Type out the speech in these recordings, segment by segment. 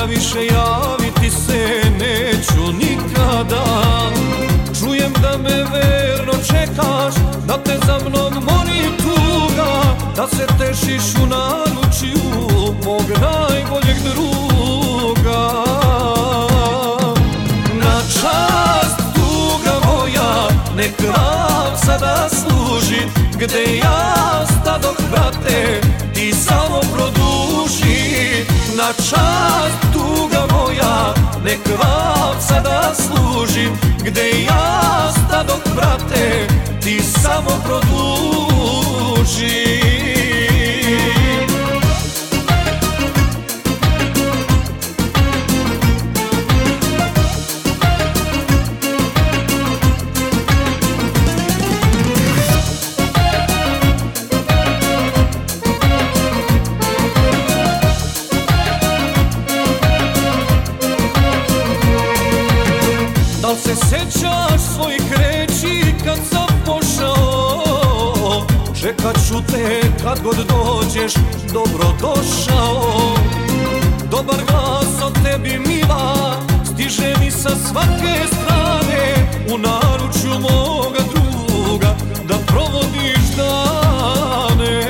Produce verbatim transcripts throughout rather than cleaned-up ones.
da više javiti se neću nikada. Čujem da me verno čekaš, da te za mnom mori tuga, da se tešiš u naručju mog najboljeg druga. Na čast tuga moja, nek vam sada služi, gde ja stadoh, brate, ti samo produži. Na čast tuga moja, nek vam sada služi, gde ja stadoh, brate, ti samo produži. Dal se sećaš svojih reči kad sam pošao? Čekat ću te kad god dođeš, dobro došao. Dobar glas od tebi mila, stiže mi sa svake strane, u naručju moga druga, da provodiš dane.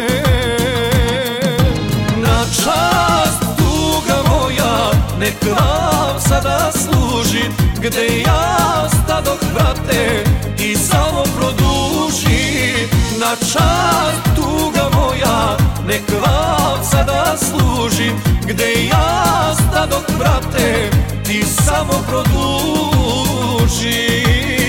Na čast tuga moja, nek vam sada služi, gde ja stadoh, brate, ti samo produži. Na čast tuga moja, nek vam sada služi, gde ja stadoh, brate, ti samo produži.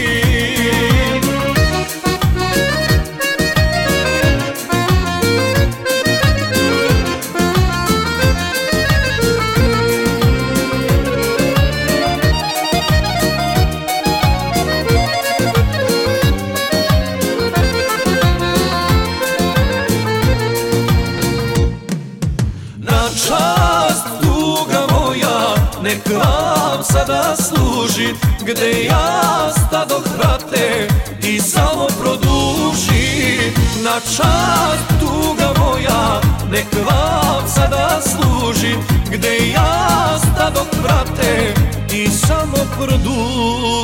Na čast tuga moja, nek vam sada služi, gde ja stadoh, brate, ti samo produži. Na čast tuga moja, nek vam sada služi, gde ja stadoh, brate, ti samo produži.